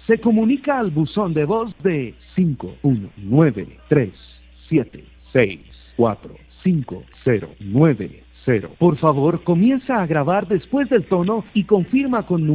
Se comunica al buzón de voz de 51937645090. Por favor, comienza a grabar después del tono y confirma con